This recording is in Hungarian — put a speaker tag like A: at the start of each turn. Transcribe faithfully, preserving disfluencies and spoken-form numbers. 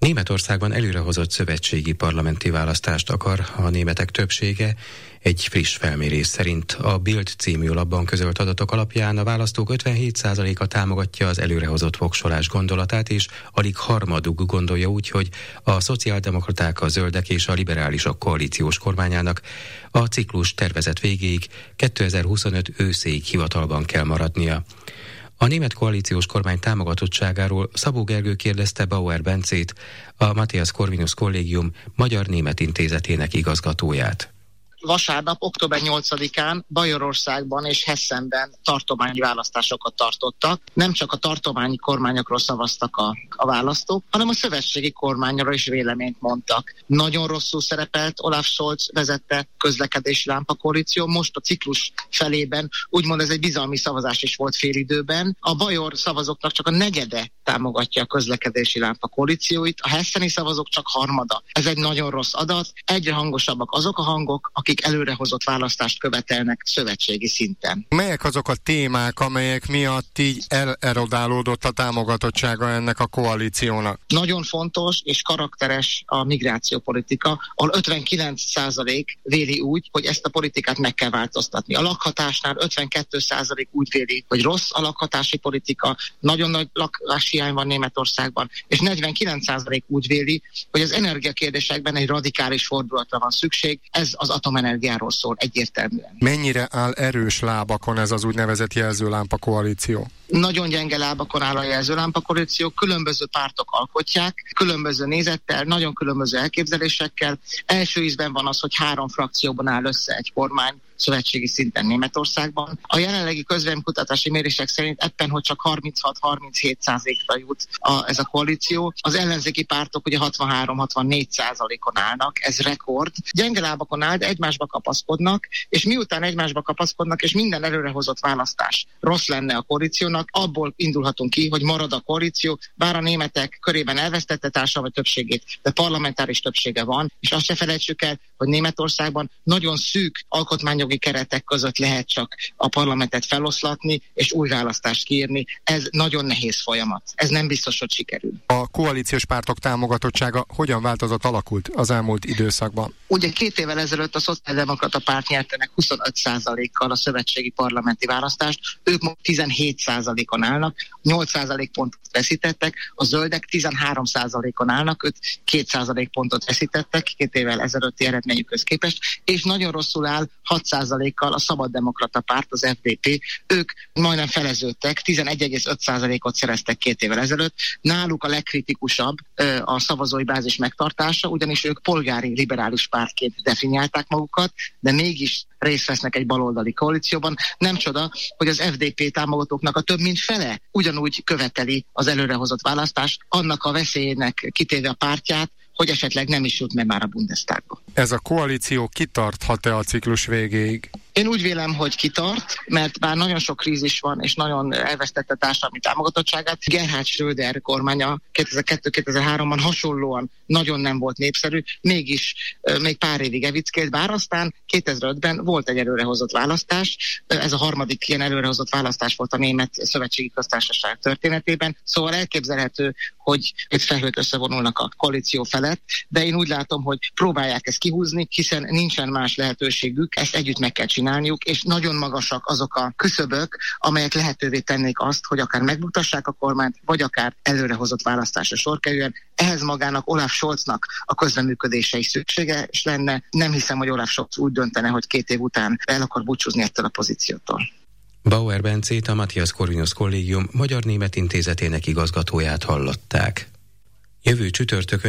A: Németországban előrehozott szövetségi parlamenti választást akar a németek többsége. Egy friss felmérés szerint a Bild című lapban közölt adatok alapján a választók ötvenhét százaléka támogatja az előrehozott voksolás gondolatát, és alig harmaduk gondolja úgy, hogy a szociáldemokraták, a zöldek és a liberálisok koalíciós kormányának a ciklus tervezett végéig, kétezer-huszonöt őszéig hivatalban kell maradnia. A német koalíciós kormány támogatottságáról Szabó Gergő kérdezte Bauer Bencét, a Matthias Corvinus Kollégium Magyar-Német Intézetének igazgatóját.
B: Vasárnap, október nyolcadikán Bajorországban és Hessenben tartományi választásokat tartottak. Nem csak a tartományi kormányokról szavaztak a, a választók, hanem a szövetségi kormányról is véleményt mondtak. Nagyon rosszul szerepelt Olaf Scholz vezette közlekedési lámpakoalíció. Most a ciklus felében úgymond ez egy bizalmi szavazás is volt félidőben. A bajor szavazóknak csak a negyede támogatja a közlekedési lámpakoalícióit, a hesseni szavazók csak harmada. Ez egy nagyon rossz adat. Egyre hangosabbak azok a hangok, akik előrehozott választást követelnek szövetségi szinten.
C: Melyek azok a témák, amelyek miatt így elerodálódott a támogatottsága ennek a koalíciónak?
B: Nagyon fontos és karakteres a migrációpolitika, ahol ötvenkilenc százalék véli úgy, hogy ezt a politikát meg kell változtatni. A lakhatásnál ötvenkettő százalék úgy véli, hogy rossz a lakhatási politika, nagyon nagy lakáshiány van Németországban, és negyvenkilenc százalék úgy véli, hogy az energiakérdésekben egy radikális fordulatra van szükség, ez az atomenergiáról szól egyértelműen.
C: Mennyire áll erős lábakon ez az úgynevezett jelzőlámpa koalíció?
B: Nagyon gyenge lábakon áll a jelzőlámpa koalíció, különböző pártok alkotják, különböző nézettel, nagyon különböző elképzelésekkel. Első ízben van az, hogy három frakcióban áll össze egy kormány, szövetségi szinten Németországban. A jelenlegi közvéleménykutatási mérések szerint ebben, hogy csak harminchat-harminchét százalékra jut a, ez a koalíció. Az ellenzéki pártok ugye hatvanhárom-hatvannégy százalékon állnak, ez rekord. Gyenge lábakon áll, de egymásba kapaszkodnak, és miután egymásba kapaszkodnak, és minden előrehozott választás rossz lenne a koalíciónak, abból indulhatunk ki, hogy marad a koalíció, bár a németek körében elvesztette társadalmi többségét, de parlamentáris többsége van, és azt se felejtsük el, hogy Németországban nagyon szűk alkotmányok keretek között lehet csak a parlamentet feloszlatni és új választást kiírni. Ez nagyon nehéz folyamat. Ez nem biztos, hogy sikerül.
C: A koalíciós pártok támogatottsága hogyan változott, alakult az elmúlt időszakban?
B: Ugye két évvel ezelőtt a Szociáldemokrata Párt nyerte meg huszonöt százalékkal a szövetségi parlamenti választást, ők most tizenhét százalékon állnak, nyolc százalékpontot veszítettek, a zöldek tizenhárom százalékon állnak, ők két százalékpontot veszítettek két évvel ezelőtti eredményükhöz képest, és nagyon rosszul áll hat százalékkal a Szabaddemokrata Párt, az ef dé pé, ők majdnem feleződtek, tizenegy egész öt százalékot szereztek két évvel ezelőtt. Náluk a legkritikusabb a szavazói bázis megtartása, ugyanis ők polgári liberális pártként definiálták magukat, de mégis részt vesznek egy baloldali koalícióban. Nem csoda, hogy az ef dé pé támogatóknak a több mint fele ugyanúgy követeli az előrehozott választást, annak a veszélyének kitéve a pártját, hogy esetleg nem is jut meg már a Bundestagba.
C: Ez a koalíció kitarthat-e a ciklus végéig?
B: Én úgy vélem, hogy kitart, mert bár nagyon sok krízis van, és nagyon elvesztette társadalmi támogatottságát, Gerhard Schröder kormánya kétezer-kettő-kétezer-háromban hasonlóan nagyon nem volt népszerű, mégis még pár évig evickélt, bár aztán kétezer-ötben volt egy előrehozott választás, ez a harmadik ilyen előrehozott választás volt a Német Szövetségi Köztársaság történetében, szóval elképzelhető, hogy itt felhők összevonulnak a koalíció felett, de én úgy látom, hogy próbálják ezt kihúzni, hiszen nincsen más lehetőségük, ezt együtt meg kell csinálniuk, és nagyon magasak azok a küszöbök, amelyek lehetővé tennék azt, hogy akár megbuktassák a kormányt, vagy akár előrehozott választásra sor kerüljön. Ehhez magának Olaf Scholznak a közreműködése is szükséges lenne. Nem hiszem, hogy Olaf Scholz úgy döntene, hogy két év után el akar búcsúzni ettől a pozíciótól.
A: Bauer Bencét, a Matthias Corvinus Kollégium Magyar-Német Intézetének igazgatóját hallották. Jövő csütörtökön